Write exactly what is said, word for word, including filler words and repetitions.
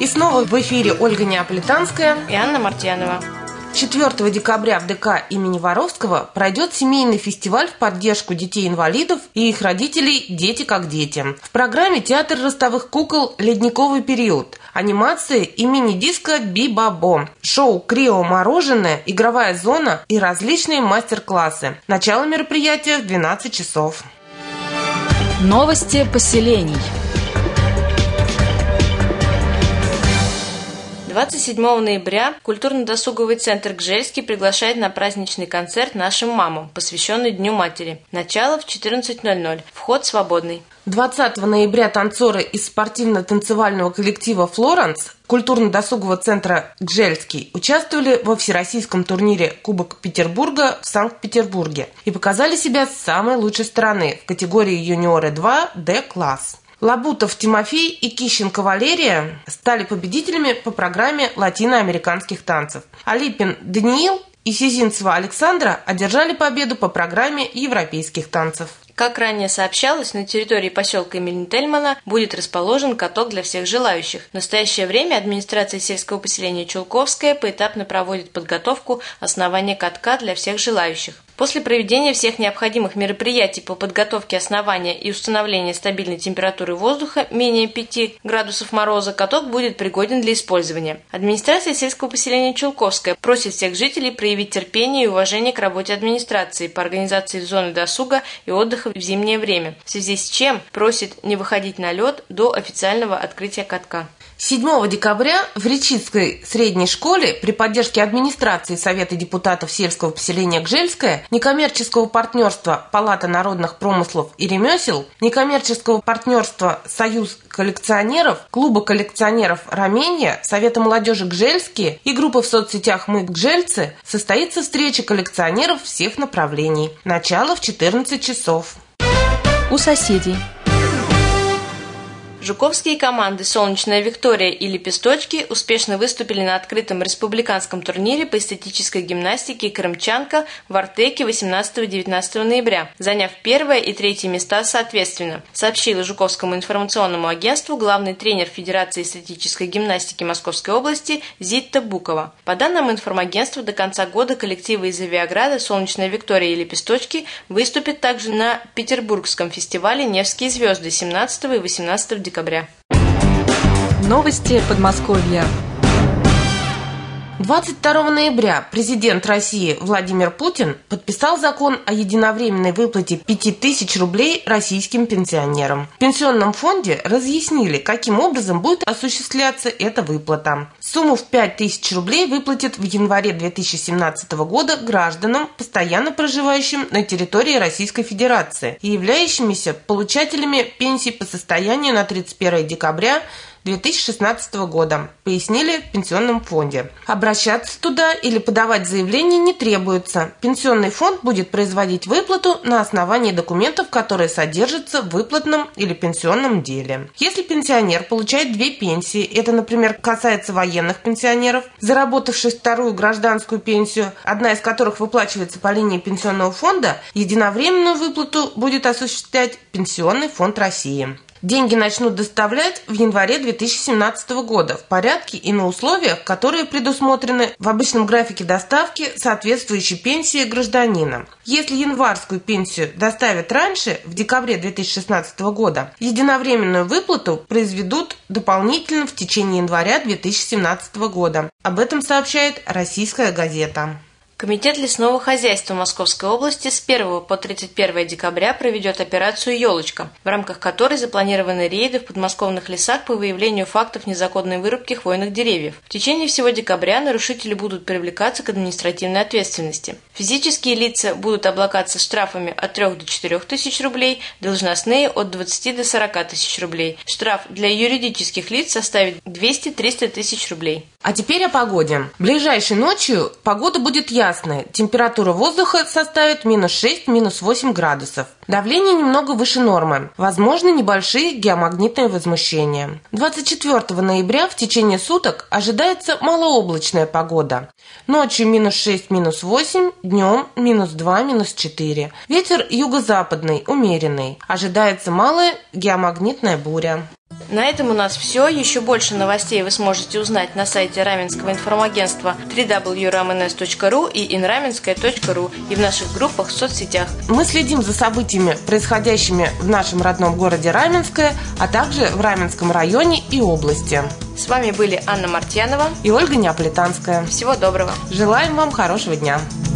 И снова в эфире Ольга Неаполитанская и Анна Мартьянова. четвёртого декабря в ДК имени Воровского пройдет семейный фестиваль в поддержку детей-инвалидов и их родителей «Дети как дети». В программе театр ростовых кукол «Ледниковый период», анимация и мини-диско «Би-Бабо», шоу «Крио мороженое», игровая зона и различные мастер-классы. Начало мероприятия в двенадцать часов. Новости поселений. двадцать седьмого ноября культурно-досуговый центр «Гжельский» приглашает на праздничный концерт «Нашим мамам», посвященный Дню матери. Начало в четырнадцать ноль ноль. Вход свободный. двадцатого ноября танцоры из спортивно-танцевального коллектива «Флоранс» культурно-досугового центра «Гжельский» участвовали во всероссийском турнире «Кубок Петербурга» в Санкт-Петербурге и показали себя с самой лучшей стороны в категории «Юниоры два Д-класс». Лабутов Тимофей и Кищенко Валерия стали победителями по программе латиноамериканских танцев. Алипин Даниил и Сизинцева Александра одержали победу по программе европейских танцев. Как ранее сообщалось, на территории поселка имени Тельмана будет расположен каток для всех желающих. В настоящее время администрация сельского поселения Чулковская поэтапно проводит подготовку основания катка для всех желающих. После проведения всех необходимых мероприятий по подготовке основания и установления стабильной температуры воздуха менее пяти градусов мороза, каток будет пригоден для использования. Администрация сельского поселения Чулковская просит всех жителей проявить терпение и уважение к работе администрации по организации зоны досуга и отдыха в зимнее время, в связи с чем просит не выходить на лед до официального открытия катка. седьмого декабря в Речицкой средней школе при поддержке администрации Совета депутатов сельского поселения Гжельское, некоммерческого партнерства Палата народных промыслов и ремесел, некоммерческого партнерства Союз коллекционеров, клуба коллекционеров Раменья, Совета молодежи Гжельские и группы в соцсетях «Мы Гжельцы» состоится встреча коллекционеров всех направлений. Начало в четырнадцать часов. У соседей. Жуковские команды «Солнечная Виктория» и «Лепесточки» успешно выступили на открытом республиканском турнире по эстетической гимнастике «Крымчанка» в Артеке восемнадцатого-девятнадцатого ноября, заняв первое и третье места соответственно, сообщила Жуковскому информационному агентству главный тренер Федерации эстетической гимнастики Московской области Зитта Букова. По данным информагентства, до конца года коллективы из Авиаграда «Солнечная Виктория» и «Лепесточки» выступят также на Петербургском фестивале «Невские звезды» семнадцатого и восемнадцатого декабря. Новости Подмосковья. двадцать второго ноября президент России Владимир Путин подписал закон о единовременной выплате пяти тысяч рублей российским пенсионерам. В Пенсионном фонде разъяснили, каким образом будет осуществляться эта выплата. Сумму в пять тысяч рублей выплатят в январе две тысячи семнадцатого года гражданам, постоянно проживающим на территории Российской Федерации и являющимися получателями пенсий по состоянию на тридцать первое декабря две тысячи шестнадцатого года, пояснили в Пенсионном фонде. Обращаться туда или подавать заявление не требуется. Пенсионный фонд будет производить выплату на основании документов, которые содержатся в выплатном или пенсионном деле. Если пенсионер получает две пенсии, это, например, касается военных пенсионеров, заработавших вторую гражданскую пенсию, одна из которых выплачивается по линии Пенсионного фонда, единовременную выплату будет осуществлять Пенсионный фонд России. Деньги начнут доставлять в январе две тысячи семнадцатого года в порядке и на условиях, которые предусмотрены в обычном графике доставки соответствующей пенсии гражданина. Если январскую пенсию доставят раньше, в декабре две тысячи шестнадцатого года, единовременную выплату произведут дополнительно в течение января две тысячи семнадцатого года. Об этом сообщает «Российская газета». Комитет лесного хозяйства Московской области с первого по тридцать первое декабря проведет операцию «Елочка», в рамках которой запланированы рейды в подмосковных лесах по выявлению фактов незаконной вырубки хвойных деревьев. В течение всего декабря нарушители будут привлекаться к административной ответственности. Физические лица будут облагаться штрафами от трёх до четырёх тысяч рублей, должностные от двадцати до сорока тысяч рублей. Штраф для юридических лиц составит двести-триста тысяч рублей. А теперь о погоде. Ближайшей ночью погода будет ясная. Температура воздуха составит минус шесть - минус восемь градусов. Давление немного выше нормы. Возможны небольшие геомагнитные возмущения. двадцать четвёртого ноября в течение суток ожидается малооблачная погода. Ночью минус шесть - минус восемь, днем минус два - минус четыре. Ветер юго-западный, умеренный. Ожидается малая геомагнитная буря. На этом у нас все. Еще больше новостей вы сможете узнать на сайте Раменского информагентства дабл ю дабл ю дабл ю точка раменс точка ру и инраменская точка ру и в наших группах в соцсетях. Мы следим за событиями, происходящими в нашем родном городе Раменское, а также в Раменском районе и области. С вами были Анна Мартьянова и Ольга Неаполитанская. Всего доброго. Желаем вам хорошего дня.